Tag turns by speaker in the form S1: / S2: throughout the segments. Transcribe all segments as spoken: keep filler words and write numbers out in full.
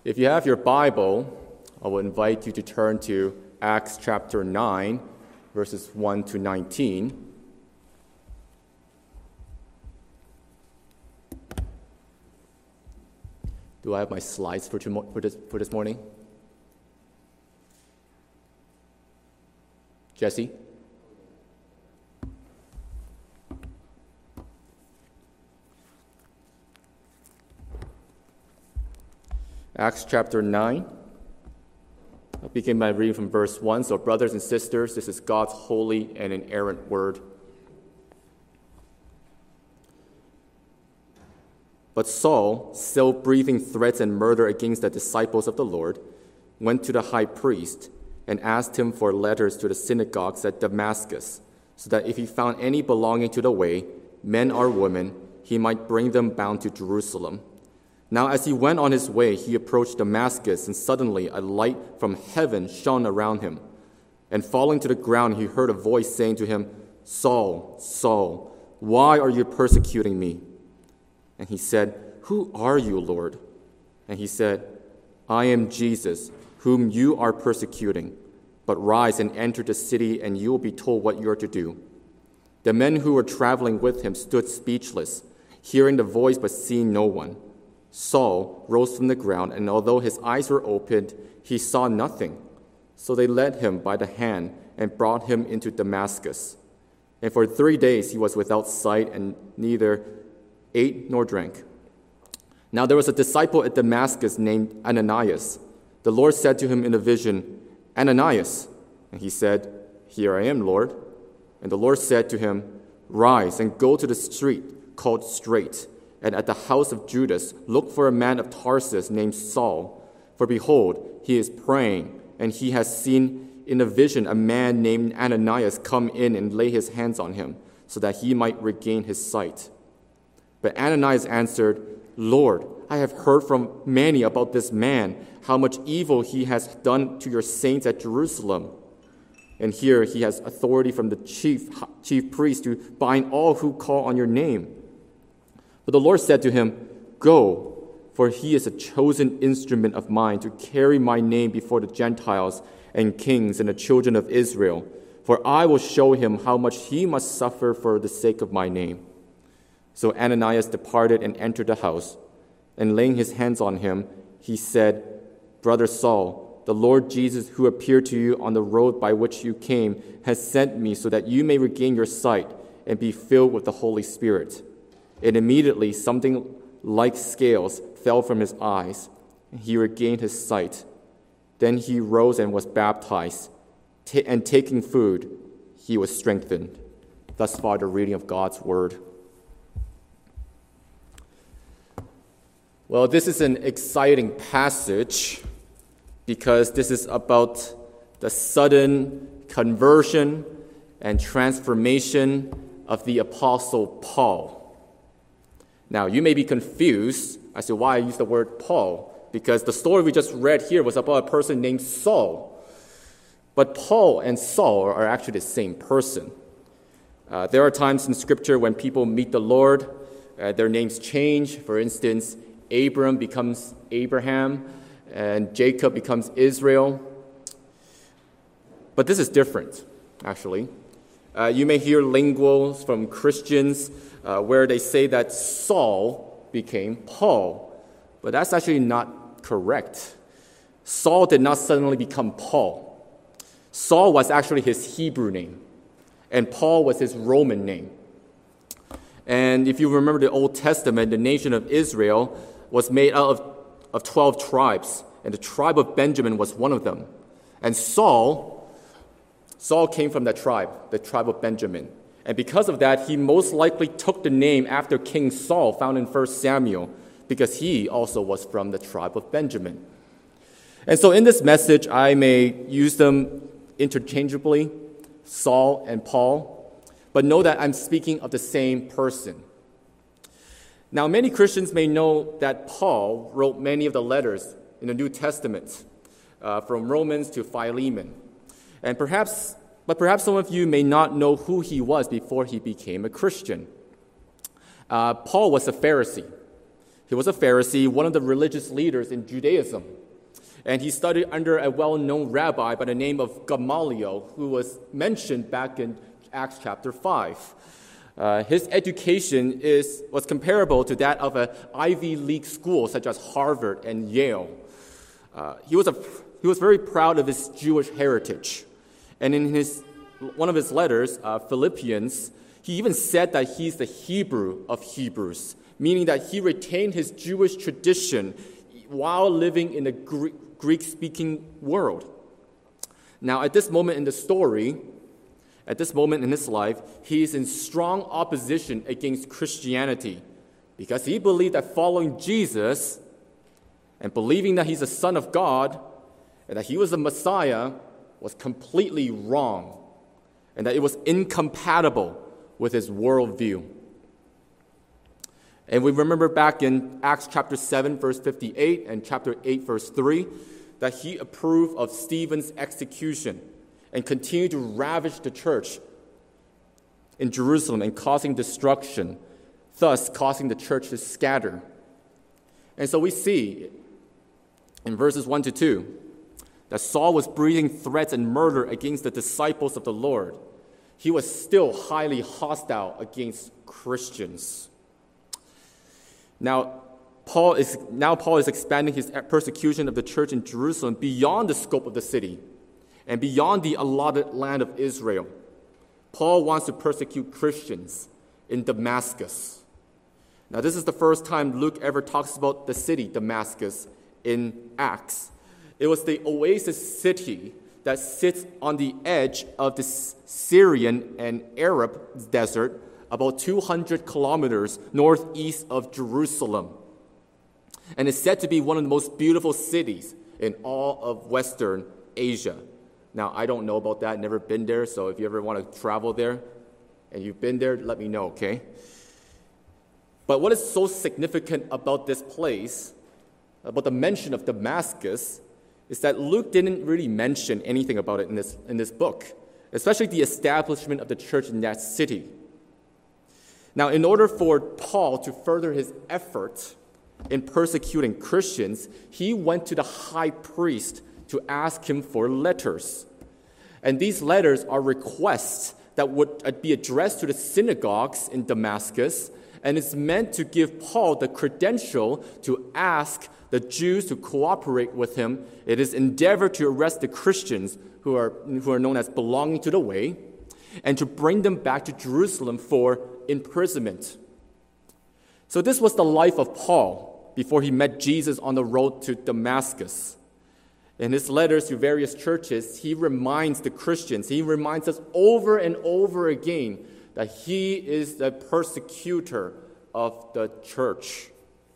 S1: If you have your Bible, I will invite you to turn to Acts chapter nine, verses one to nineteen. Do I have my slides for, tomorrow, for, this, for this morning? Jesse? Acts chapter nine. I'll begin by reading from verse one. So, brothers and sisters, this is God's holy and inerrant word. But Saul, still breathing threats and murder against the disciples of the Lord, went to the high priest and asked him for letters to the synagogues at Damascus, so that if he found any belonging to the way, men or women, he might bring them bound to Jerusalem. Now as he went on his way, he approached Damascus, and suddenly a light from heaven shone around him. And falling to the ground, he heard a voice saying to him, "Saul, Saul, why are you persecuting me?" And he said, "Who are you, Lord?" And he said, "I am Jesus, whom you are persecuting. But rise and enter the city, and you will be told what you are to do." The men who were traveling with him stood speechless, hearing the voice but seeing no one. Saul rose from the ground, and although his eyes were opened, he saw nothing. So they led him by the hand and brought him into Damascus. And for three days he was without sight and neither ate nor drank. Now there was a disciple at Damascus named Ananias. The Lord said to him in a vision, "Ananias." And he said, "Here I am, Lord." And the Lord said to him, "Rise and go to the street called Straight, and at the house of Judas look for a man of Tarsus named Saul. For behold, he is praying, and he has seen in a vision a man named Ananias come in and lay his hands on him, so that he might regain his sight." But Ananias answered, "Lord, I have heard from many about this man, how much evil he has done to your saints at Jerusalem. And here he has authority from the chief, chief priest to bind all who call on your name." But the Lord said to him, "Go, for he is a chosen instrument of mine to carry my name before the Gentiles and kings and the children of Israel. For I will show him how much he must suffer for the sake of my name." So Ananias departed and entered the house, and laying his hands on him, he said, "Brother Saul, the Lord Jesus, who appeared to you on the road by which you came, has sent me so that you may regain your sight and be filled with the Holy Spirit." And immediately something like scales fell from his eyes, and he regained his sight. Then he rose and was baptized, T- and taking food, he was strengthened. Thus far, the reading of God's word. Well, this is an exciting passage because this is about the sudden conversion and transformation of the Apostle Paul. Now, you may be confused as to why I use the word Paul, because the story we just read here was about a person named Saul. But Paul and Saul are actually the same person. Uh, there are times in Scripture when people meet the Lord, uh, their names change. For instance, Abram becomes Abraham, and Jacob becomes Israel. But this is different, actually. Uh, you may hear linguals from Christians uh, where they say that Saul became Paul. But that's actually not correct. Saul did not suddenly become Paul. Saul was actually his Hebrew name, and Paul was his Roman name. And if you remember the Old Testament, the nation of Israel was made out of, of twelve tribes, and the tribe of Benjamin was one of them. And Saul, Saul came from that tribe, the tribe of Benjamin. And because of that, he most likely took the name after King Saul, found in First Samuel, because he also was from the tribe of Benjamin. And so in this message, I may use them interchangeably, Saul and Paul, but know that I'm speaking of the same person. Now, many Christians may know that Paul wrote many of the letters in the New Testament, uh, from Romans to Philemon. And perhaps, but perhaps some of you may not know who he was before he became a Christian. Uh, Paul was a Pharisee. He He was a Pharisee, one of the religious leaders in Judaism. And he studied under a well-known rabbi by the name of Gamaliel, who was mentioned back in Acts chapter five. Uh, his education is, was comparable to that of an Ivy League school such as Harvard and Yale. Uh, he was a, he was very proud of his Jewish heritage. And in his one of his letters, uh, Philippians, he even said that he's the Hebrew of Hebrews, meaning that he retained his Jewish tradition while living in a Greek-speaking world. Now, at this moment in the story, at this moment in his life, he is in strong opposition against Christianity because he believed that following Jesus and believing that he's the Son of God and that he was the Messiah was completely wrong and that it was incompatible with his worldview. And we remember back in Acts chapter seven, verse fifty-eight, and chapter eight, verse three, that he approved of Stephen's execution and continued to ravage the church in Jerusalem and causing destruction, thus causing the church to scatter. And so we see in verses one to two that Saul was breathing threats and murder against the disciples of the Lord. He was still highly hostile against Christians. Now, Paul is now Paul is expanding his persecution of the church in Jerusalem beyond the scope of the city and beyond the allotted land of Israel. Paul wants to persecute Christians in Damascus. Now, this is the first time Luke ever talks about the city, Damascus, in Acts. It was the oasis city that sits on the edge of the Syrian and Arab desert, about two hundred kilometers northeast of Jerusalem. And it's said to be one of the most beautiful cities in all of Western Asia. Now, I don't know about that, never been there, so if you ever want to travel there and you've been there, let me know, okay? But what is so significant about this place, about the mention of Damascus, is that Luke didn't really mention anything about it in this, in this book, especially the establishment of the church in that city. Now, in order for Paul to further his effort in persecuting Christians, he went to the high priest to ask him for letters. And these letters are requests that would be addressed to the synagogues in Damascus, and it's meant to give Paul the credential to ask the Jews to cooperate with him in his endeavor to arrest the Christians who are, who are known as belonging to the way, and to bring them back to Jerusalem for imprisonment. So this was the life of Paul before he met Jesus on the road to Damascus. In his letters to various churches, he reminds the Christians, he reminds us over and over again that he is the persecutor of the church.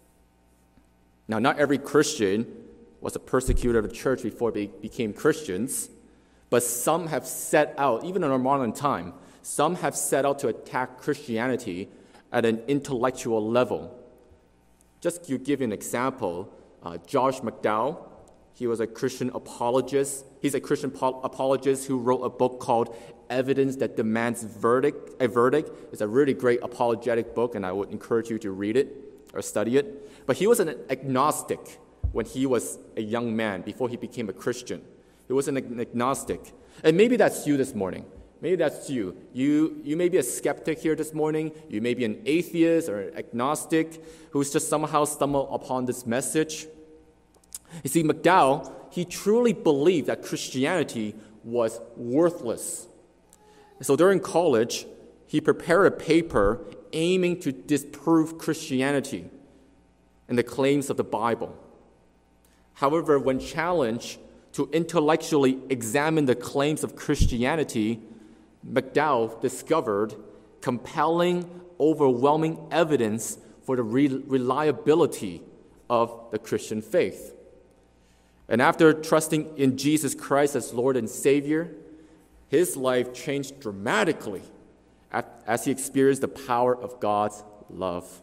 S1: Now, not every Christian was a persecutor of the church before they became Christians, but some have set out, even in our modern time, some have set out to attack Christianity at an intellectual level. Just to give you an example, uh, Josh McDowell, he was a Christian apologist. He's a Christian po- apologist who wrote a book called Evidence That Demands Verdict. A Verdict. It's a really great apologetic book, and I would encourage you to read it or study it. But he was an agnostic when he was a young man, before he became a Christian. He was an agnostic. And maybe that's you this morning. Maybe that's you. You you may be a skeptic here this morning. You may be an atheist or an agnostic who's just somehow stumbled upon this message. You see, McDowell, he truly believed that Christianity was worthless. So during college, he prepared a paper aiming to disprove Christianity and the claims of the Bible. However, when challenged to intellectually examine the claims of Christianity, McDowell discovered compelling, overwhelming evidence for the re- reliability of the Christian faith. And after trusting in Jesus Christ as Lord and Savior, his life changed dramatically as he experienced the power of God's love.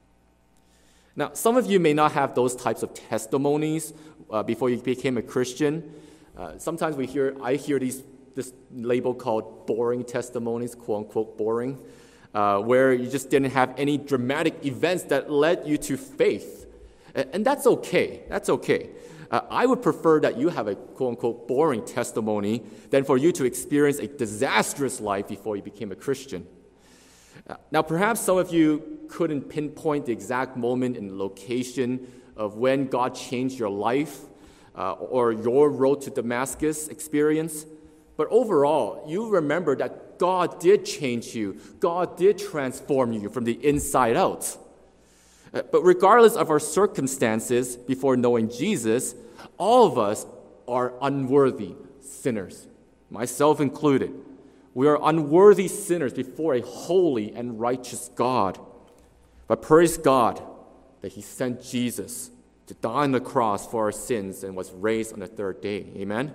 S1: Now, some of you may not have those types of testimonies uh, before you became a Christian. Uh, sometimes we hear, I hear these this label called boring testimonies, quote unquote boring. uh, where you just didn't have any dramatic events that led you to faith. And, and that's okay. That's okay. Uh, I would prefer that you have a quote-unquote boring testimony than for you to experience a disastrous life before you became a Christian. Uh, now, perhaps some of you couldn't pinpoint the exact moment and location of when God changed your life uh, or your road to Damascus experience. But overall, you remember that God did change you. God did transform you from the inside out. Uh, but regardless of our circumstances before knowing Jesus, all of us are unworthy sinners, myself included. We are unworthy sinners before a holy and righteous God. But praise God that He sent Jesus to die on the cross for our sins and was raised on the third day. Amen?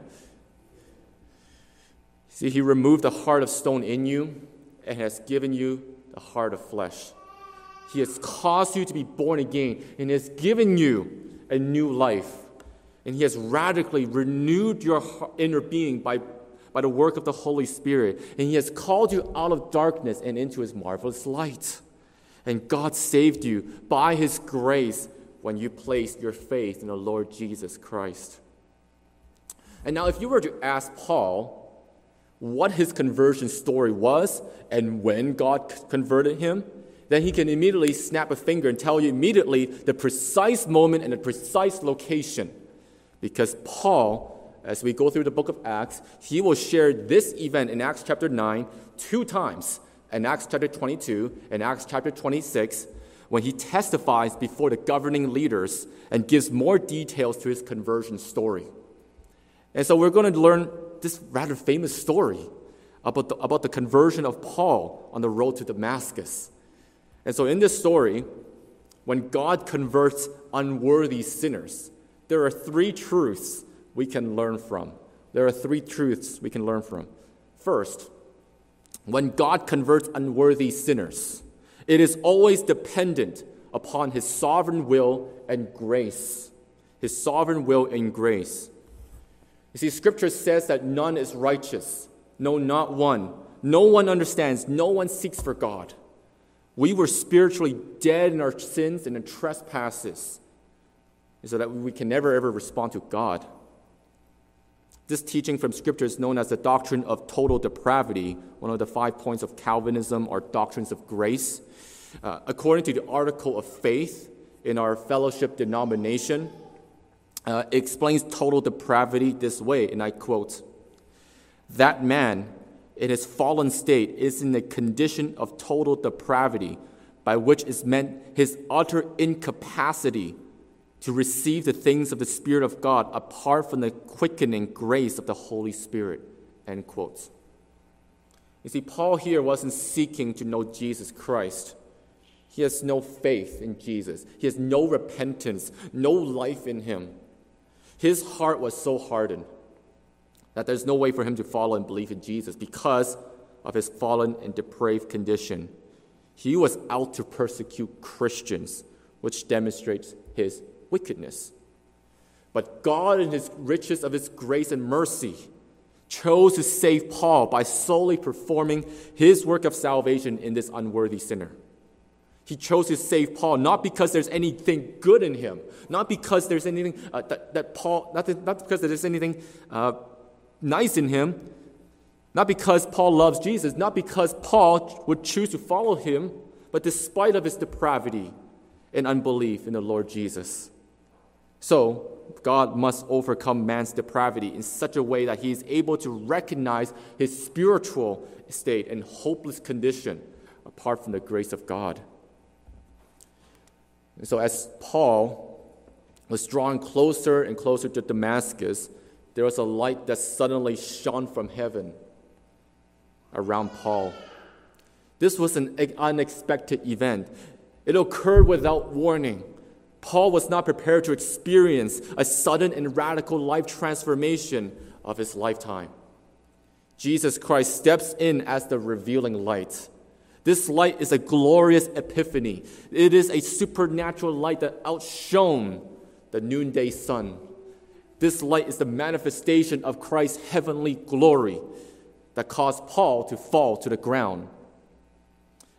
S1: See, He removed the heart of stone in you and has given you the heart of flesh. He has caused you to be born again and has given you a new life. And He has radically renewed your inner being by, by the work of the Holy Spirit. And He has called you out of darkness and into His marvelous light. And God saved you by His grace when you placed your faith in the Lord Jesus Christ. And now if you were to ask Paul what his conversion story was and when God converted him, then he can immediately snap a finger and tell you immediately the precise moment and the precise location. Because Paul, as we go through the book of Acts, he will share this event in Acts chapter nine two times, in Acts chapter twenty-two and Acts chapter twenty-six, when he testifies before the governing leaders and gives more details to his conversion story. And so we're going to learn this rather famous story about the, about the conversion of Paul on the road to Damascus. And so in this story, when God converts unworthy sinners, there are three truths we can learn from. There are three truths we can learn from. First, when God converts unworthy sinners, it is always dependent upon His sovereign will and grace. His sovereign will and grace. You see, Scripture says that none is righteous. No, not one. No one understands. No one seeks for God. We were spiritually dead in our sins and in trespasses, so that we can never ever respond to God. This teaching from Scripture is known as the doctrine of total depravity, one of the five points of Calvinism or doctrines of grace. Uh, according to the article of faith in our fellowship denomination, uh, it explains total depravity this way, and I quote, "That man in his fallen state is in a condition of total depravity, by which is meant his utter incapacity to receive the things of the Spirit of God apart from the quickening grace of the Holy Spirit." End quote. You see, Paul here wasn't seeking to know Jesus Christ. He has no faith in Jesus. He has no repentance, no life in him. His heart was so hardened that there's no way for him to follow and believe in Jesus because of his fallen and depraved condition. He was out to persecute Christians, which demonstrates his wickedness. But God, in His riches of His grace and mercy, chose to save Paul by solely performing His work of salvation in this unworthy sinner. He chose to save Paul not because there's anything good in him, not because there's anything uh, that, that Paul, not, that, not because there's anything uh, nice in him, not because Paul loves Jesus, not because Paul would choose to follow him, but despite of his depravity and unbelief in the Lord Jesus. So, God must overcome man's depravity in such a way that he is able to recognize his spiritual state and hopeless condition apart from the grace of God. And so as Paul was drawing closer and closer to Damascus, there was a light that suddenly shone from heaven around Paul. This was an unexpected event. It occurred without warning. Paul was not prepared to experience a sudden and radical life transformation of his lifetime. Jesus Christ steps in as the revealing light. This light is a glorious epiphany. It is a supernatural light that outshone the noonday sun. This light is the manifestation of Christ's heavenly glory that caused Paul to fall to the ground.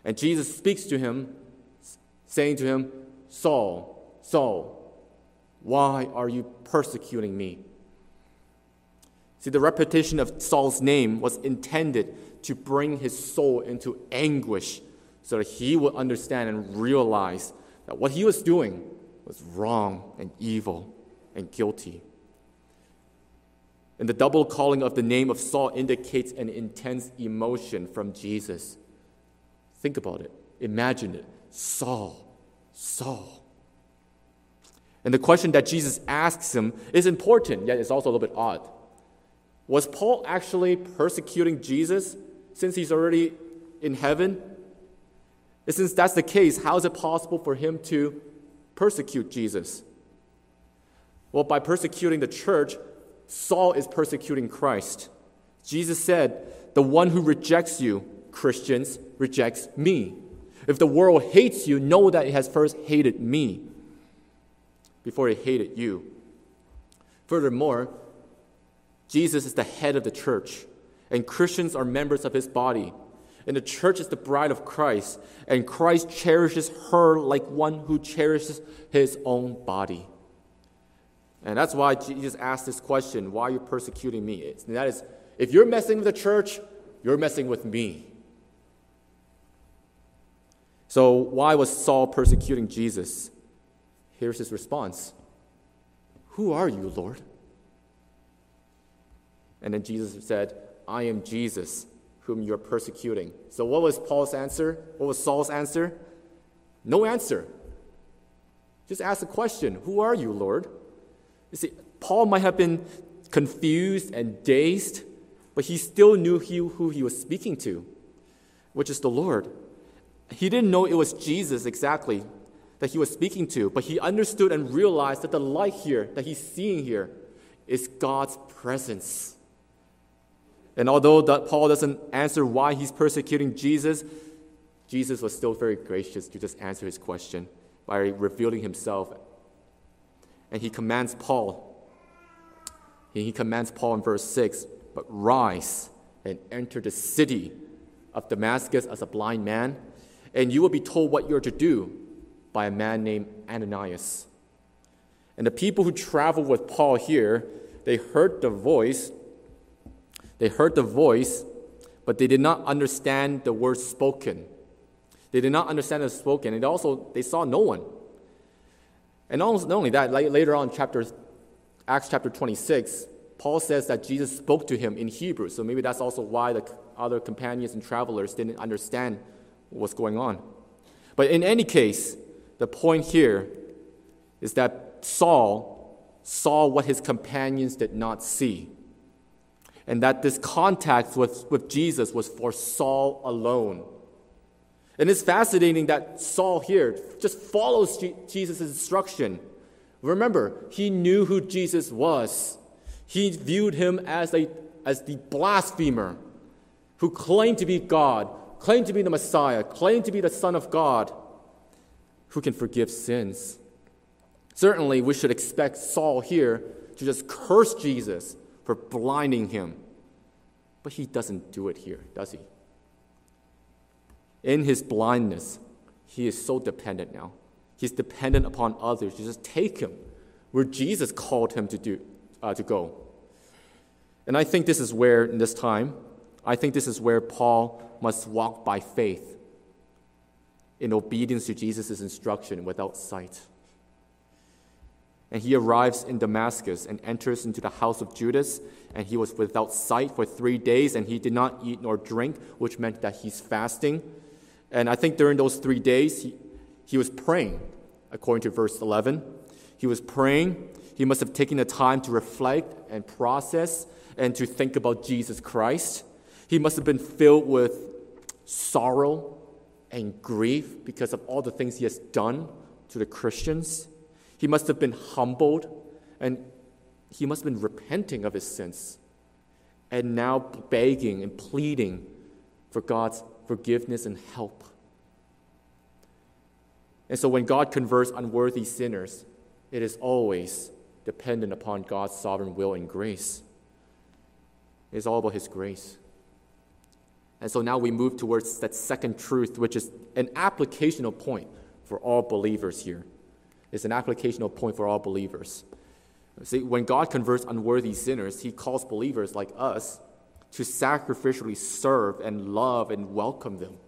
S1: And Jesus speaks to him, saying to him, Saul, Saul, why are you persecuting me? See, the repetition of Saul's name was intended to bring his soul into anguish so that he would understand and realize that what he was doing was wrong and evil and guilty. And the double calling of the name of Saul indicates an intense emotion from Jesus. Think about it. Imagine it. Saul, Saul. And the question that Jesus asks him is important, yet it's also a little bit odd. Was Paul actually persecuting Jesus since he's already in heaven? And since that's the case, how is it possible for him to persecute Jesus? Well, by persecuting the church, Saul is persecuting Christ. Jesus said, the one who rejects you, Christians, rejects me. If the world hates you, know that it has first hated me before it hated you. Furthermore, Jesus is the head of the church, and Christians are members of his body. And the church is the bride of Christ, and Christ cherishes her like one who cherishes his own body. And that's why Jesus asked this question, why are you persecuting me? It's, and that is, if you're messing with the church, you're messing with me. So why was Saul persecuting Jesus? Here's his response. Who are you, Lord? And then Jesus said, I am Jesus, whom you are persecuting. So what was Paul's answer? What was Saul's answer? No answer. Just ask the question, who are you, Lord? You see, Paul might have been confused and dazed, but he still knew he, who he was speaking to, which is the Lord. He didn't know it was Jesus exactly that he was speaking to, but he understood and realized that the light here, that he's seeing here, is God's presence. And although that Paul doesn't answer why he's persecuting Jesus, Jesus was still very gracious to just answer his question by revealing himself. And he commands Paul, he commands Paul in verse six, but rise and enter the city of Damascus as a blind man, and you will be told what you're to do by a man named Ananias. And the people who traveled with Paul here, they heard the voice, They heard the voice, but they did not understand the words spoken. They did not understand the spoken, and also they saw no one. And not only that, later on, chapter Acts chapter twenty-six, Paul says that Jesus spoke to him in Hebrew. So maybe that's also why the other companions and travelers didn't understand what was going on. But in any case, the point here is that Saul saw what his companions did not see. And that this contact with, with Jesus was for Saul alone. And it's fascinating that Saul here just follows G- Jesus' instruction. Remember, he knew who Jesus was. He viewed him as, a, as the blasphemer who claimed to be God, claimed to be the Messiah, claimed to be the Son of God, who can forgive sins. Certainly, we should expect Saul here to just curse Jesus for blinding him. But he doesn't do it here, does he? In his blindness, he is so dependent now. He's dependent upon others to just take him where Jesus called him to do, uh, to go. And I think this is where, in this time, I think this is where Paul must walk by faith in obedience to Jesus' instruction without sight. And he arrives in Damascus and enters into the house of Judas, and he was without sight for three days, and he did not eat nor drink, which meant that he's fasting. And I think during those three days, he, he was praying, according to verse eleven. He was praying. He must have taken the time to reflect and process and to think about Jesus Christ. He must have been filled with sorrow and grief because of all the things he has done to the Christians. He must have been humbled, and he must have been repenting of his sins, and now begging and pleading for God's forgiveness and help. And so when God converts unworthy sinners, it is always dependent upon God's sovereign will and grace. It's all about his grace. And so now we move towards that second truth, which is an applicational point for all believers here. It's an applicational point for all believers. See, when God converts unworthy sinners, he calls believers like us to sacrificially serve and love and welcome them.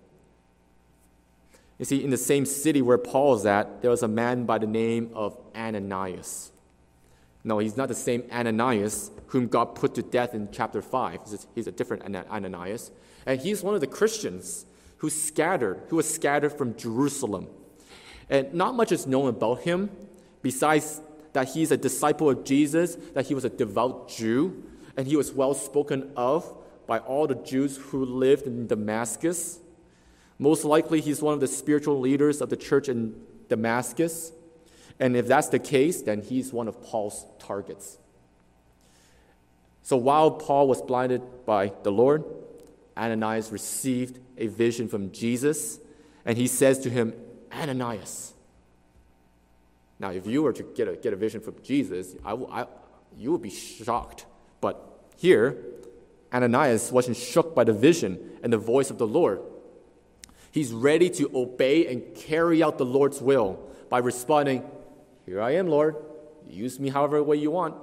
S1: You see, in the same city where Paul is at, there was a man by the name of Ananias. No, he's not the same Ananias whom God put to death in chapter five. He's a different Ananias. And he's one of the Christians who scattered, who was scattered from Jerusalem. And not much is known about him, besides that he's a disciple of Jesus, that he was a devout Jew, and he was well spoken of by all the Jews who lived in Damascus. Most likely, he's one of the spiritual leaders of the church in Damascus. And if that's the case, then he's one of Paul's targets. So while Paul was blinded by the Lord, Ananias received a vision from Jesus, and he says to him, Ananias. Now, if you were to get a, get a vision from Jesus, I, I, you would be shocked. But here, Ananias wasn't shook by the vision and the voice of the Lord. He's ready to obey and carry out the Lord's will by responding, here I am, Lord. Use me however way you want.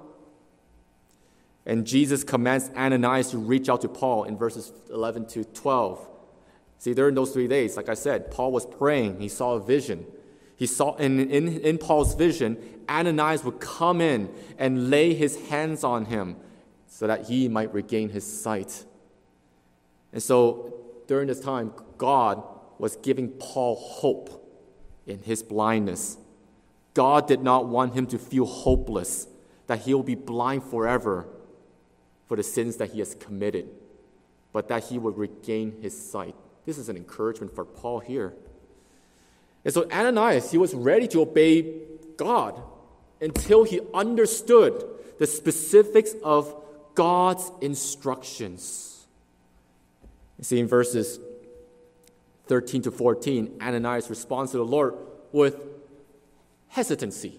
S1: And Jesus commands Ananias to reach out to Paul in verses eleven to twelve. See, during those three days, like I said, Paul was praying. He saw a vision. He saw in, in, in Paul's vision, Ananias would come in and lay his hands on him so that he might regain his sight. And so during this time, God was giving Paul hope in his blindness. God did not want him to feel hopeless, that he will be blind forever for the sins that he has committed, but that he would regain his sight. This is an encouragement for Paul here. And so Ananias, he was ready to obey God until he understood the specifics of God's instructions. You see, in verses thirteen to fourteen, Ananias responds to the Lord with hesitancy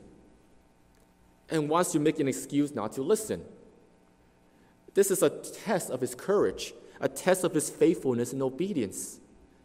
S1: and wants to make an excuse not to listen. This is a test of his courage, a test of his faithfulness and obedience.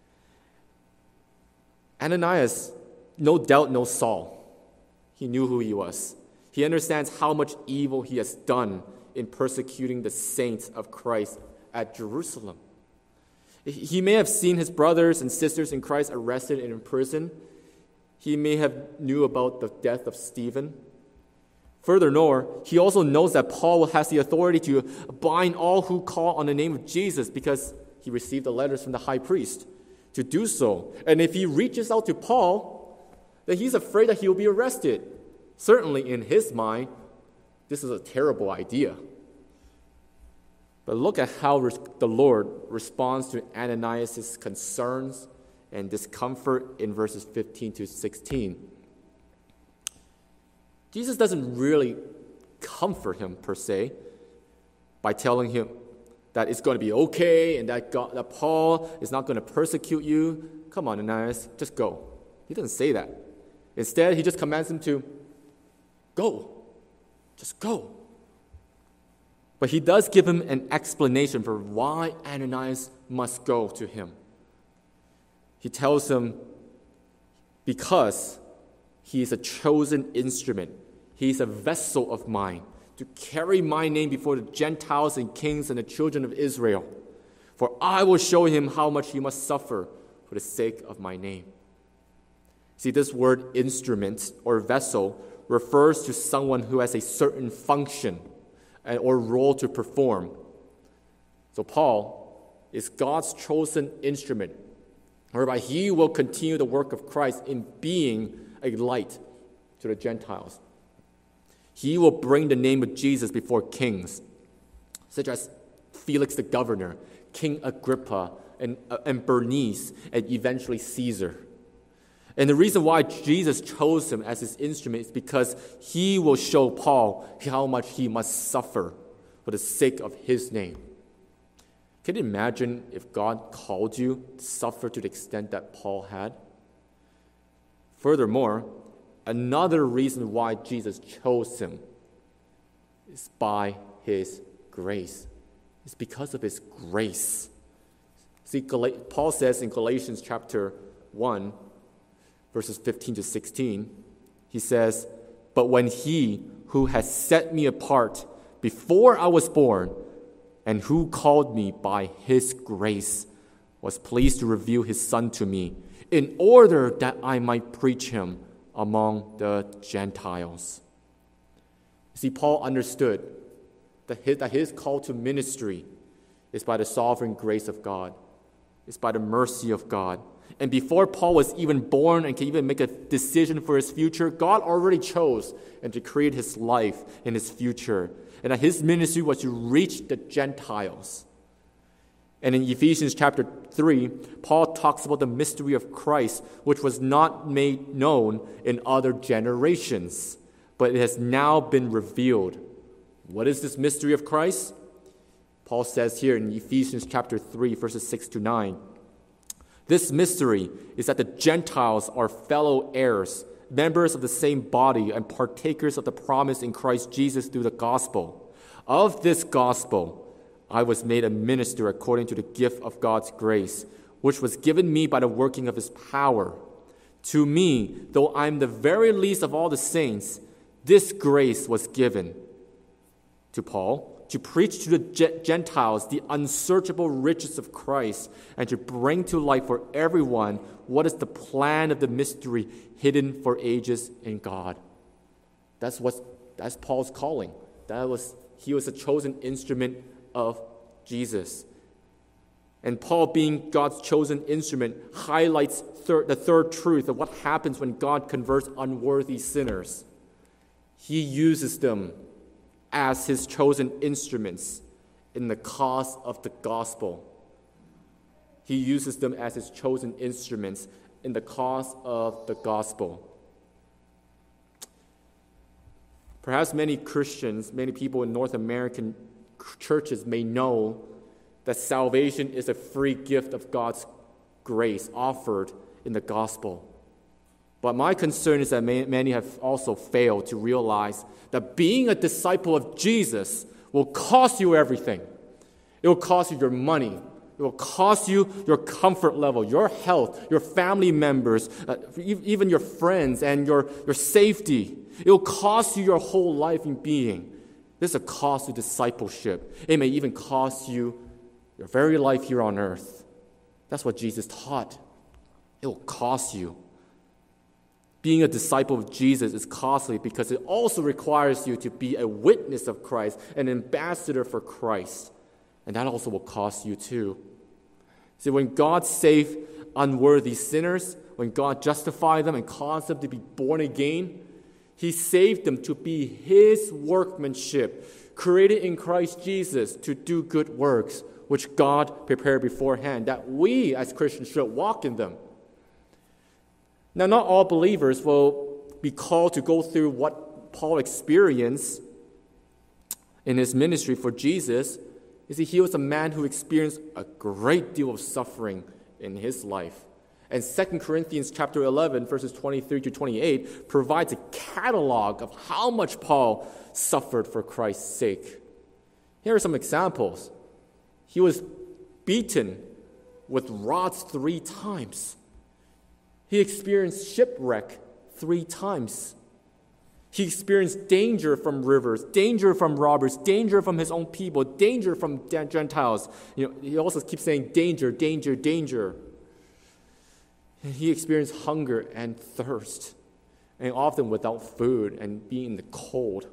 S1: Ananias, no doubt, knows Saul. He knew who he was. He understands how much evil he has done in persecuting the saints of Christ at Jerusalem. He may have seen his brothers and sisters in Christ arrested and imprisoned. He may have knew about the death of Stephen. Furthermore, he also knows that Paul has the authority to bind all who call on the name of Jesus because he received the letters from the high priest to do so. And if he reaches out to Paul, then he's afraid that he will be arrested. Certainly in his mind, this is a terrible idea. But look at how the Lord responds to Ananias' concerns and discomfort in verses fifteen to sixteen. Jesus doesn't really comfort him per se by telling him that it's going to be okay and that, God, that Paul is not going to persecute you. Come on, Ananias, just go. He doesn't say that. Instead, he just commands him to go. Just go. But he does give him an explanation for why Ananias must go to him. He tells him because he is a chosen instrument. He is a vessel of mine to carry my name before the Gentiles and kings and the children of Israel. For I will show him how much he must suffer for the sake of my name. See, this word instrument or vessel refers to someone who has a certain function or role to perform. So Paul is God's chosen instrument, whereby he will continue the work of Christ in being a light to the Gentiles. He will bring the name of Jesus before kings, such as Felix the governor, King Agrippa, and, uh, and Bernice, and eventually Caesar. And the reason why Jesus chose him as his instrument is because he will show Paul how much he must suffer for the sake of his name. Can you imagine if God called you to suffer to the extent that Paul had? Furthermore, another reason why Jesus chose him is by his grace. It's because of his grace. See, Paul says in Galatians chapter one, verses fifteen to sixteen, he says, "But when he who has set me apart before I was born, and who called me by his grace, was pleased to reveal his Son to me, in order that I might preach him among the Gentiles." See, Paul understood that his, that his call to ministry is by the sovereign grace of God. It's by the mercy of God. And before Paul was even born and can even make a decision for his future, God already chose and to create his life and his future. And that his ministry was to reach the Gentiles. And in Ephesians chapter three, Paul talks about the mystery of Christ, which was not made known in other generations, but it has now been revealed. What is this mystery of Christ? Paul says here in Ephesians chapter three, verses six to nine, "This mystery is that the Gentiles are fellow heirs, members of the same body, and partakers of the promise in Christ Jesus through the gospel. Of this gospel, I was made a minister according to the gift of God's grace, which was given me by the working of his power. To me, though I am the very least of all the saints, this grace was given," to Paul, "to preach to the Gentiles the unsearchable riches of Christ, and to bring to light for everyone what is the plan of the mystery hidden for ages in God." That's what that's Paul's calling. That was he was a chosen instrument of Jesus. And Paul, being God's chosen instrument, highlights third, the third truth of what happens when God converts unworthy sinners. He uses them as his chosen instruments in the cause of the gospel. He uses them as his chosen instruments in the cause of the gospel. Perhaps many Christians, many people in North American churches may know that salvation is a free gift of God's grace offered in the gospel. But my concern is that many have also failed to realize that being a disciple of Jesus will cost you everything. It will cost you your money. It will cost you your comfort level, your health, your family members, uh, even your friends, and your, your safety. It will cost you your whole life in being. This is a cost to discipleship. It may even cost you your very life here on earth. That's what Jesus taught. It will cost you. Being a disciple of Jesus is costly because it also requires you to be a witness of Christ, an ambassador for Christ. And that also will cost you too. See, when God saved unworthy sinners, when God justified them and caused them to be born again, he saved them to be his workmanship, created in Christ Jesus to do good works, which God prepared beforehand, that we as Christians should walk in them. Now, not all believers will be called to go through what Paul experienced in his ministry for Jesus. You see, he was a man who experienced a great deal of suffering in his life. And Second Corinthians chapter eleven, verses twenty-three to twenty-eight, provides a catalog of how much Paul suffered for Christ's sake. Here are some examples. He was beaten with rods three times. He experienced shipwreck three times. He experienced danger from rivers, danger from robbers, danger from his own people, danger from Gentiles. You know, he also keeps saying danger, danger, danger. And he experienced hunger and thirst, and often without food and being in the cold.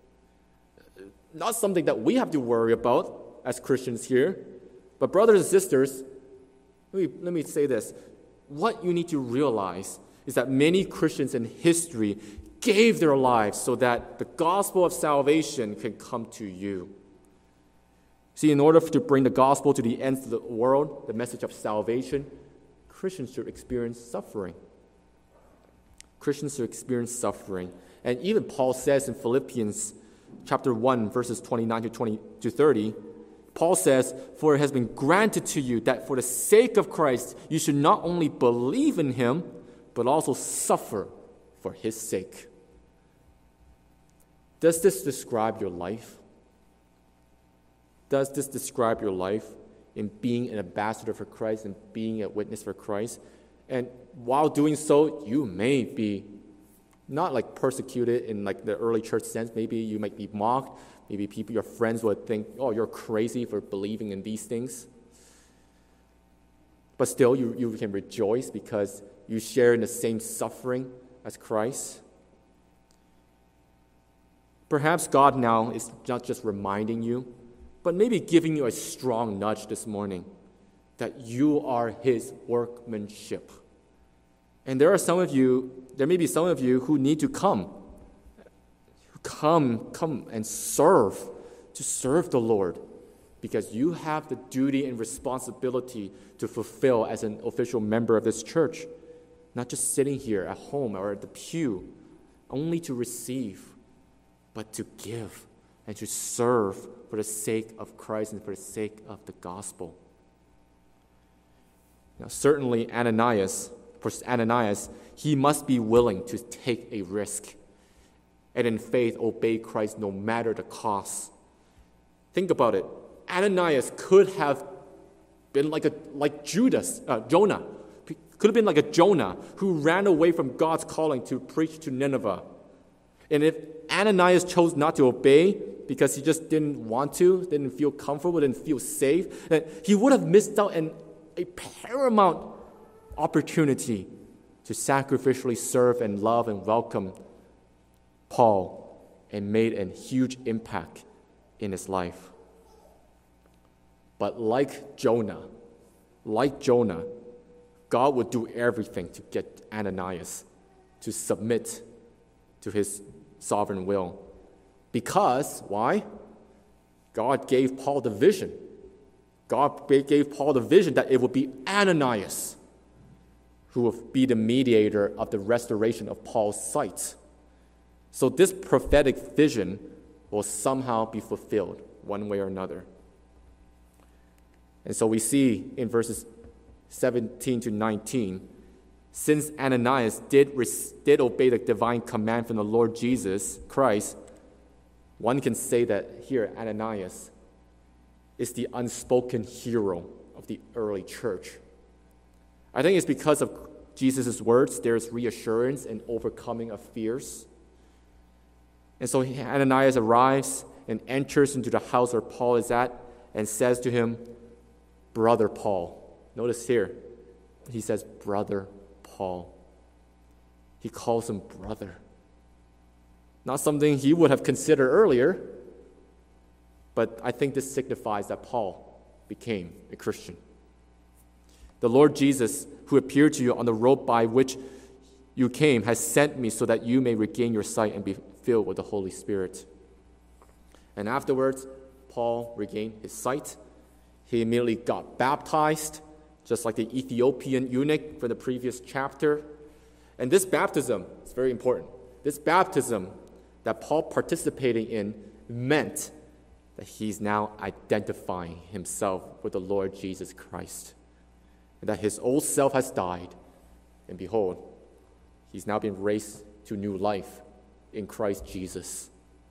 S1: Not something that we have to worry about as Christians here. But brothers and sisters, let me, let me say this. What you need to realize is that many Christians in history gave their lives so that the gospel of salvation can come to you. See, in order to bring the gospel to the ends of the world, the message of salvation, Christians should experience suffering. Christians should experience suffering. And even Paul says in Philippians chapter one, verses twenty-nine to twenty to thirty, Paul says, "For it has been granted to you that for the sake of Christ, you should not only believe in him, but also suffer for his sake." Does this describe your life? Does this describe your life? in being an ambassador for Christ and being a witness for Christ. And while doing so, you may be not like persecuted in like the early church sense. Maybe you might be mocked. Maybe people, your friends would think, oh, you're crazy for believing in these things. But still, you, you can rejoice because you share in the same suffering as Christ. Perhaps God now is not just reminding you, but maybe giving you a strong nudge this morning that you are His workmanship. And there are some of you, there may be some of you who need to come. Come, come and serve, to serve the Lord, because you have the duty and responsibility to fulfill as an official member of this church, not just sitting here at home or at the pew, only to receive, but to give and to serve for the sake of Christ and for the sake of the gospel. Now, certainly Ananias, for Ananias, he must be willing to take a risk and in faith obey Christ no matter the cost. Think about it. Ananias could have been like a like Judas, uh, Jonah. Could have been like a Jonah who ran away from God's calling to preach to Nineveh. And if Ananias chose not to obey because he just didn't want to, didn't feel comfortable, didn't feel safe, then he would have missed out on a paramount opportunity to sacrificially serve and love and welcome Paul and made a huge impact in his life. But like Jonah, like Jonah, God would do everything to get Ananias to submit to his sovereign will. Because, why? God gave Paul the vision. God gave Paul the vision that it would be Ananias who will be the mediator of the restoration of Paul's sight. So this prophetic vision will somehow be fulfilled one way or another. And so we see in verses seventeen to nineteen, since Ananias did, did obey the divine command from the Lord Jesus Christ, one can say that here Ananias is the unspoken hero of the early church. I think it's because of Jesus' words, there's reassurance and overcoming of fears. And so Ananias arrives and enters into the house where Paul is at and says to him, Brother Paul. Notice here, he says, Brother Paul. He calls him brother. Not something he would have considered earlier, but I think this signifies that Paul became a Christian. The Lord Jesus, who appeared to you on the road by which you came, has sent me so that you may regain your sight and be filled with the Holy Spirit. And afterwards, Paul regained his sight. He immediately got baptized, just like the Ethiopian eunuch from the previous chapter. And this baptism is very important. This baptism that Paul participated in meant that he's now identifying himself with the Lord Jesus Christ. And that his old self has died. And behold, he's now been raised to new life in Christ Jesus.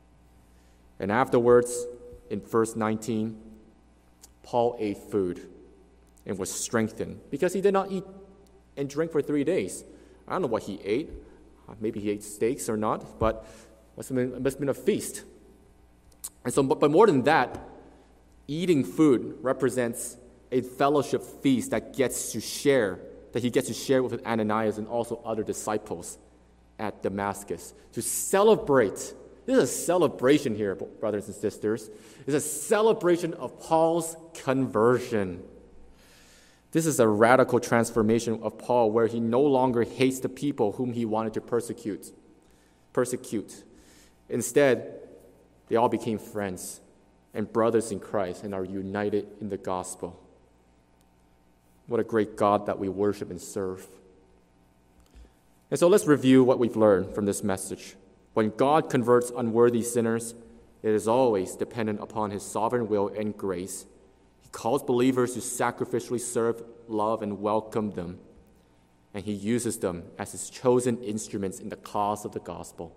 S1: And afterwards, in verse nineteen, Paul ate food and was strengthened because he did not eat and drink for three days. I don't know what he ate. Maybe he ate steaks or not, but it must have been, it must have been a feast. And so, but, but more than that, eating food represents a fellowship feast that gets to share, that he gets to share with Ananias and also other disciples at Damascus to celebrate. This is a celebration here, brothers and sisters. It's a celebration of Paul's conversion. This is a radical transformation of Paul where he no longer hates the people whom he wanted to persecute. Persecute. Instead, they all became friends and brothers in Christ and are united in the gospel. What a great God that we worship and serve. And so let's review what we've learned from this message. When God converts unworthy sinners, it is always dependent upon His sovereign will and grace. He calls believers to sacrificially serve, love, and welcome them. And He uses them as His chosen instruments in the cause of the gospel.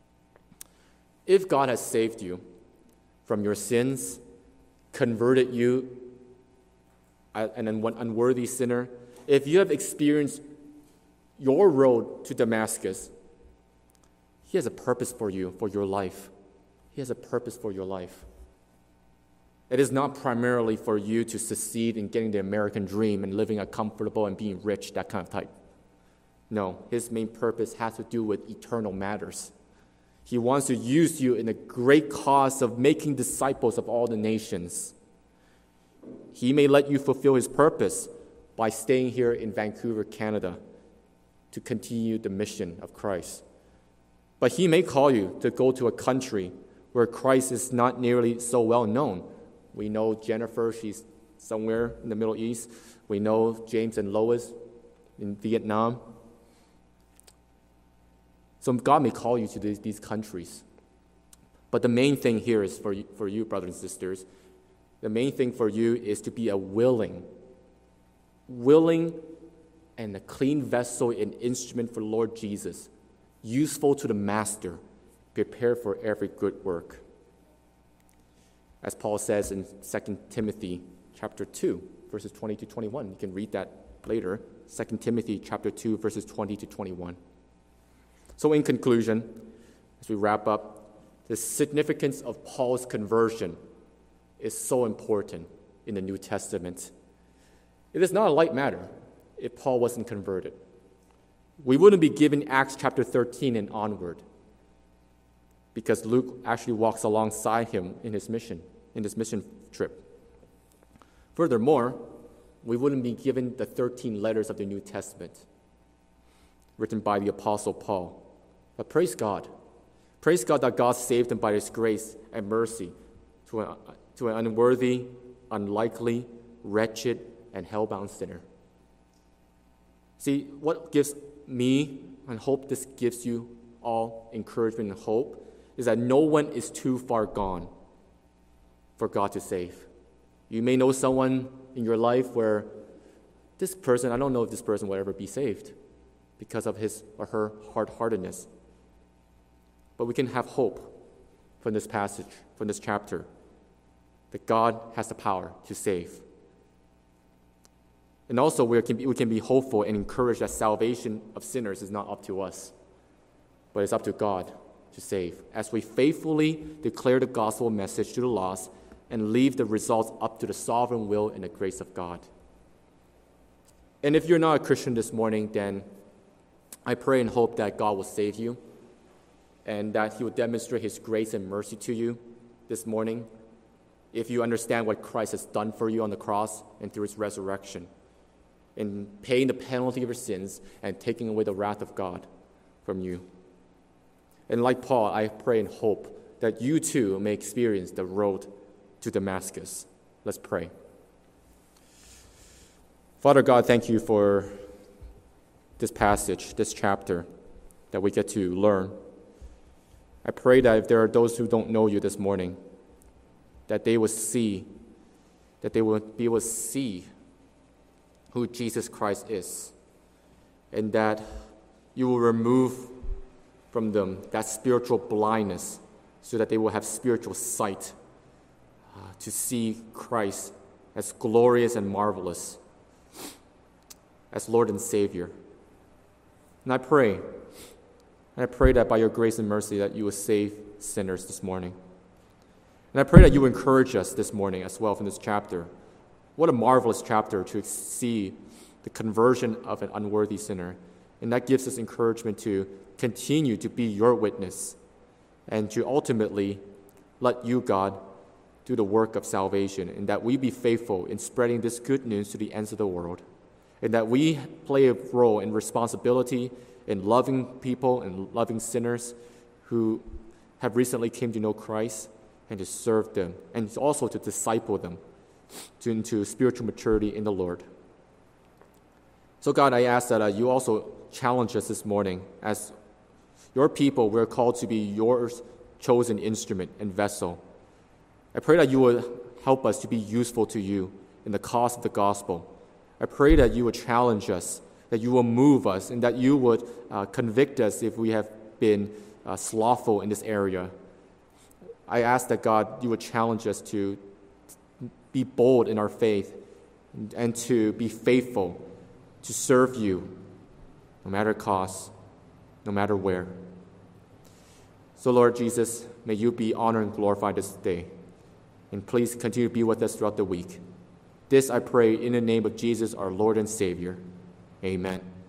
S1: If God has saved you from your sins, converted you an unworthy sinner, if you have experienced your road to Damascus, He has a purpose for you, for your life. He has a purpose for your life. It is not primarily for you to succeed in getting the American dream and living a comfortable and being rich, that kind of type. No, His main purpose has to do with eternal matters. He wants to use you in a great cause of making disciples of all the nations. He may let you fulfill His purpose by staying here in Vancouver, Canada, to continue the mission of Christ. But He may call you to go to a country where Christ is not nearly so well known. We know Jennifer, she's somewhere in the Middle East. We know James and Lois in Vietnam. So God may call you to these, these countries. But the main thing here is for you, for you, brothers and sisters, the main thing for you is to be a willing, willing and a clean vessel and instrument for Lord Jesus, useful to the Master, prepared for every good work. As Paul says in Second Timothy chapter two, verses twenty to twenty-one. You can read that later. Second Timothy chapter two, verses twenty to twenty-one. So in conclusion, as we wrap up, the significance of Paul's conversion is so important in the New Testament. It is not a light matter if Paul wasn't converted. We wouldn't be given Acts chapter thirteen and onward, because Luke actually walks alongside him in his mission, in this mission trip. Furthermore, we wouldn't be given the thirteen letters of the New Testament written by the Apostle Paul. But praise God. Praise God that God saved him by His grace and mercy to an, to an unworthy, unlikely, wretched, and hell-bound sinner. See, what gives me, and hope this gives you all encouragement and hope, is that no one is too far gone for God to save. You may know someone in your life where this person, I don't know if this person will ever be saved because of his or her hard-heartedness. But we can have hope from this passage, from this chapter, that God has the power to save. And also we can be, we can be hopeful and encouraged that salvation of sinners is not up to us, but it's up to God to save, as we faithfully declare the gospel message to the lost and leave the results up to the sovereign will and the grace of God. And if you're not a Christian this morning, then I pray and hope that God will save you and that He will demonstrate His grace and mercy to you this morning if you understand what Christ has done for you on the cross and through His resurrection, in paying the penalty of your sins and taking away the wrath of God from you. And like Paul, I pray and hope that you too may experience the road to Damascus. Let's pray. Father God, thank you for this passage, this chapter that we get to learn. I pray that if there are those who don't know you this morning, that they will see, that they will be able to see who Jesus Christ is, and that you will remove from them that spiritual blindness so that they will have spiritual sight uh, to see Christ as glorious and marvelous, as Lord and Savior. And I pray, and I pray that by your grace and mercy that you will save sinners this morning. And I pray that you encourage us this morning as well from this chapter. What a marvelous chapter to see the conversion of an unworthy sinner. And that gives us encouragement to continue to be your witness and to ultimately let you, God, do the work of salvation, and that we be faithful in spreading this good news to the ends of the world, and that we play a role and responsibility in loving people and loving sinners who have recently came to know Christ, and to serve them, and also to disciple them to, into spiritual maturity in the Lord. So God, I ask that uh, you also challenge us this morning. As your people, we're called to be your chosen instrument and vessel. I pray that you will help us to be useful to you in the cause of the gospel. I pray that you would challenge us, that you will move us, and that you would uh, convict us if we have been uh, slothful in this area. I ask that, God, you would challenge us to be bold in our faith and, and to be faithful, to serve you, no matter cost, no matter where. So, Lord Jesus, may you be honored and glorified this day. And please continue to be with us throughout the week. This I pray in the name of Jesus, our Lord and Savior. Amen.